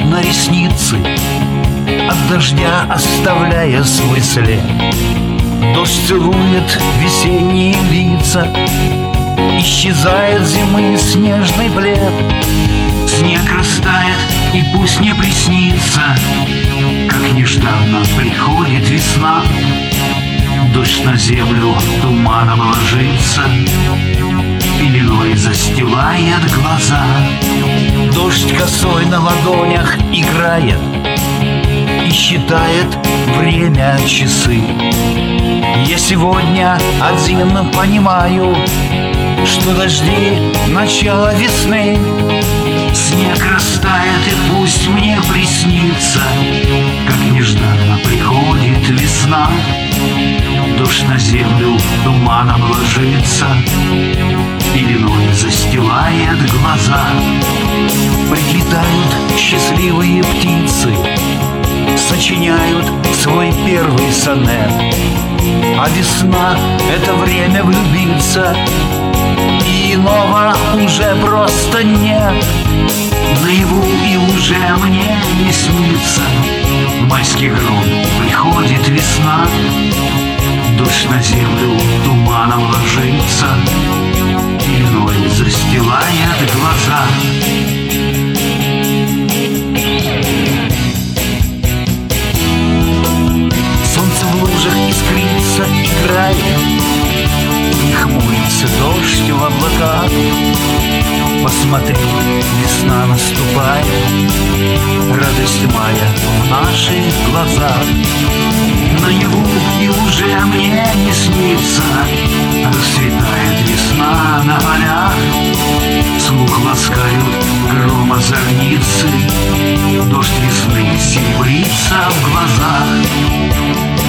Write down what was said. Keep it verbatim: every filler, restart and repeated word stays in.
на ресницы, от дождя оставляя свой след. Дождь целует весенние лица, исчезает зимы снежный плед. Снег растает, и пусть не приснится, как нежданно приходит весна. Дождь на землю туманом ложится, пеленой застилает глаза. Дождь косой на ладонях играет и считает время, часы. Я сегодня один понимаю, что дожди — начало весны. Снег растает, и пусть мне приснится, как нежданно приходит весна. Дождь на землю туманом ложится, пеленой застилает глаза. Прилетают счастливые птицы, сочиняют свой первый сонет. А весна — это время влюбиться, и иного уже просто нет. Наяву и уже мне не снится, в майский гром приходит весна. Дождь на землю туманом ложится, пеленой застилает глаза. Солнце в лужах искрится, играет, не хмурится дождь в облаках. Посмотри, весна наступает, радость мая в наших глазах. Наяву и уже мне не снится, расцветает весна на полях. Слух ласкают гром озорницы, дождь весны серебрится в глазах.